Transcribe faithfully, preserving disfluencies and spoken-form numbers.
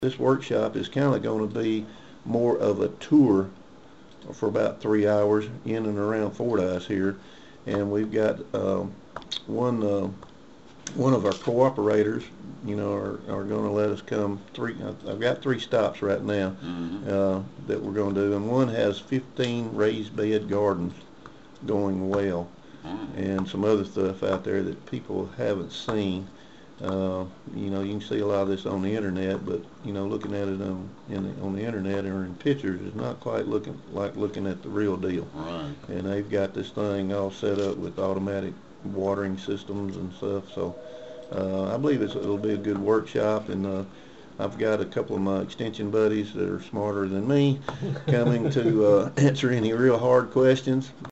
This workshop is kind of going to be more of a tour for about three hours in and around Fordyce here, and we've got uh, one uh, one of our cooperators, you know, are, are going to let us come three. I've got three stops right now Mm-hmm. uh, that we're going to do, and one has fifteen raised bed gardens going well, Mm. and some other stuff out there that people haven't seen. Uh, you know, you can see a lot of this on the internet, but you know, looking at it on in the, on the internet or in pictures is not quite looking like looking at the real deal. Right. And they've got this thing all set up with automatic watering systems and stuff. So uh, I believe it's, it'll be a good workshop, and uh, I've got a couple of my extension buddies that are smarter than me coming to uh, answer any real hard questions.